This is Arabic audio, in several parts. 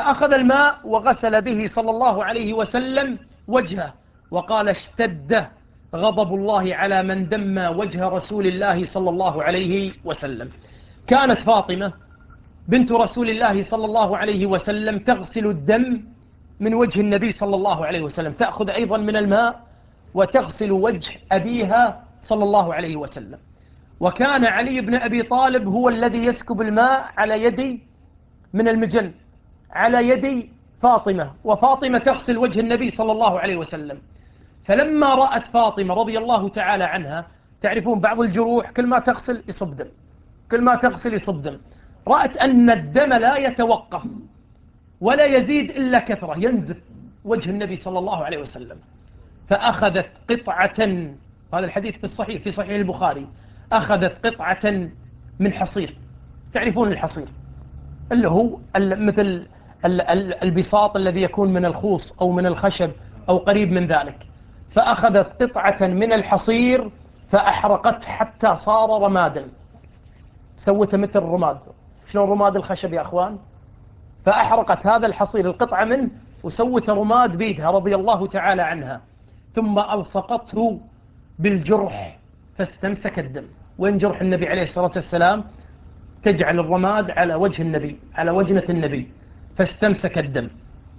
فأخذ الماء وغسل به صلى الله عليه وسلم وجهه، وقال: اشتد غضب الله على من دم وجه رسول الله صلى الله عليه وسلم. كانت فاطمة بنت رسول الله صلى الله عليه وسلم تغسل الدم من وجه النبي صلى الله عليه وسلم، تأخذ أيضا من الماء وتغسل وجه أبيها صلى الله عليه وسلم. وكان علي بن أبي طالب هو الذي يسكب الماء على يدي من المجن على يدي فاطمة، وفاطمة تغسل وجه النبي صلى الله عليه وسلم. فلما رأت فاطمة رضي الله تعالى عنها، تعرفون بعض الجروح كل ما تغسل يصب دم، كل ما تغسل يصب دم، رأت أن الدم لا يتوقف ولا يزيد إلا كثرة، ينزف وجه النبي صلى الله عليه وسلم. فأخذت قطعة، هذا الحديث في الصحيح في صحيح البخاري، أخذت قطعة من حصير. تعرفون الحصير اللي هو مثل البساط الذي يكون من الخوص أو من الخشب أو قريب من ذلك. فأخذت قطعة من الحصير فأحرقت حتى صار رمادا، سوته مثل الرماد. شلون رماد الخشب يا أخوان؟ فأحرقت هذا الحصير القطعة منه وسوت رماد بيدها رضي الله تعالى عنها، ثم ألصقته بالجرح فاستمسك الدم. وين جرح النبي عليه الصلاة والسلام؟ تجعل الرماد على وجه النبي، على وجنة النبي، فاستمسك الدم.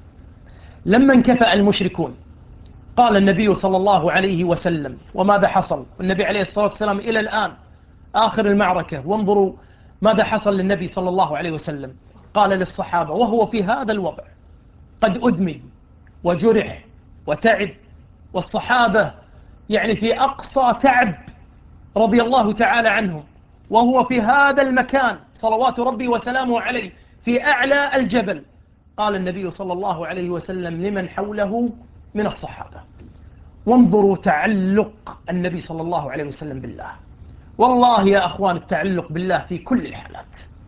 لما انكفأ المشركون قال النبي صلى الله عليه وسلم: وماذا حصل؟ النبي عليه الصلاة والسلام إلى الآن آخر المعركة، وانظروا ماذا حصل للنبي صلى الله عليه وسلم. قال للصحابة وهو في هذا الوضع، قد أدمي وجرح وتعب، والصحابة يعني في أقصى تعب رضي الله تعالى عنهم، وهو في هذا المكان صلوات ربي وسلامه عليه في أعلى الجبل. قال النبي صلى الله عليه وسلم لمن حوله من الصحابة، وانظروا تعلق النبي صلى الله عليه وسلم بالله. والله يا أخوان التعلق بالله في كل الحالات،